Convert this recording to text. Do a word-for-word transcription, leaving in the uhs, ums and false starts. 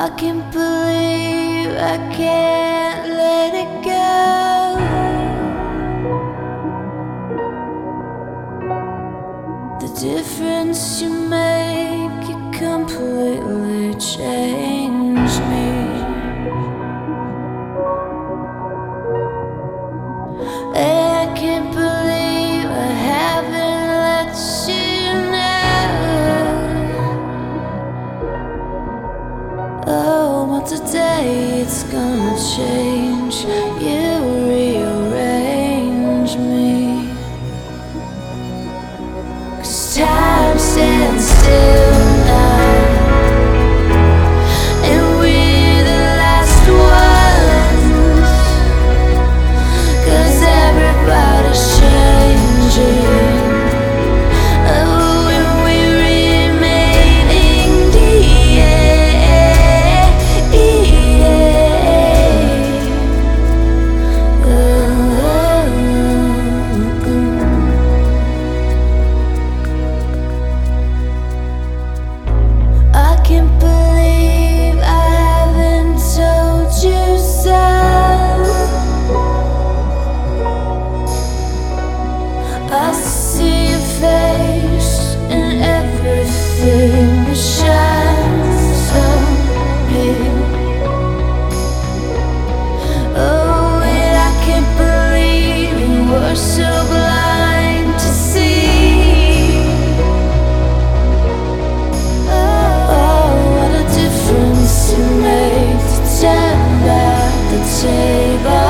I can't believe I can't let it go. The difference you make, you completely change me. And I can't believe I haven't let you know. Oh, but today it's gonna change. You rearrange me. 'Cause time stands still now, and we're the last ones. 'Cause everybody's changing. Oh, and we remain in the air. I can't believe I haven't told you so. I see your face in everything that shines on me. Oh, and I can't believe you were so blind to see. Oh, what a difference you make to turn back the table.